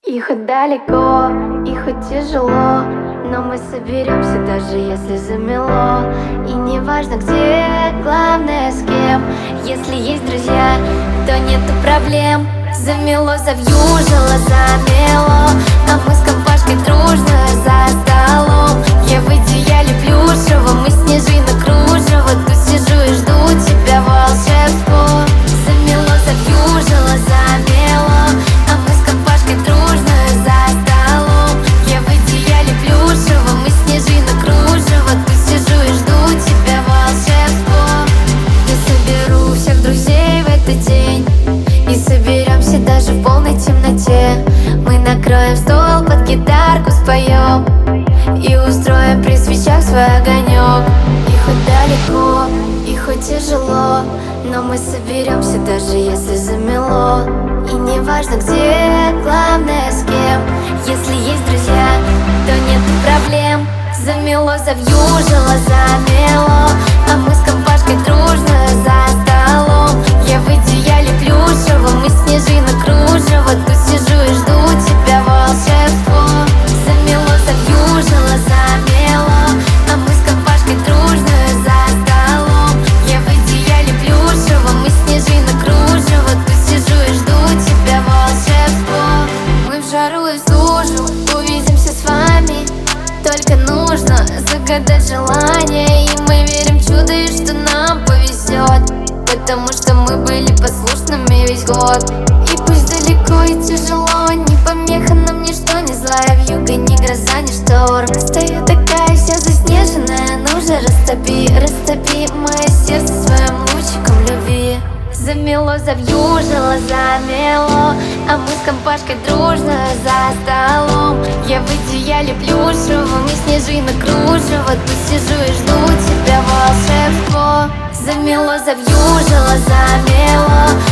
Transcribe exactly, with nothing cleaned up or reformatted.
И хоть далеко, и хоть тяжело, но мы соберемся, даже если замело. И не важно где, главное с кем. Если есть друзья, то нету проблем. Замело, завьюжило, замело, а мы с компашкой дружно за столом. Я в идеале плюшево, мы снежинок кружево. Тут сижу и жду тебя, волшебство. Замело, завьюжило, замело, а мы с компашкой дружно за столом. Я в идеале плюшево, мы снежинок кружево. Тут сижу и жду тебя, волшебство. Я соберу всех друзей в этот день и соберемся даже в полной темноте. Мы накроем стол, под гитарку споем и устроим при свечах свой огонек. И хоть далеко, и хоть тяжело, но мы соберемся, даже если замело. И не важно где, главное с кем. Если есть друзья, то нет проблем. Замело, завьюжило, замело, а мы с компашкой дружно за столом. Я в идеале плюшево, мы снежинок кружево. Тут сижу и жду тебя, волшебство. Замело, завьюжило, замело, а мы с компашкой дружно за столом. Я в идеале плюшево, мы снежинок кружево. Тут сижу и жду тебя, волшебство. Мы в жару и в стужу увидимся с вами. Только нужно загадать желание, и мы верим в чудо, и что нам повезет, потому что мы были послушными весь год. И пусть далеко и тяжело, не помеха нам ничто, не злая вьюга, ни гроза, ни шторм. Стою такая вся заснеженная, ну же растопи, растопи мое сердце своим лучиком любви. Замело, завьюжило, замело, а мы с компашкой дружно за столом. Я в идеале плюшево, мы снежинок кружево. Тут сижу и жду тебя, волшебство. Замело, завьюжило, замело,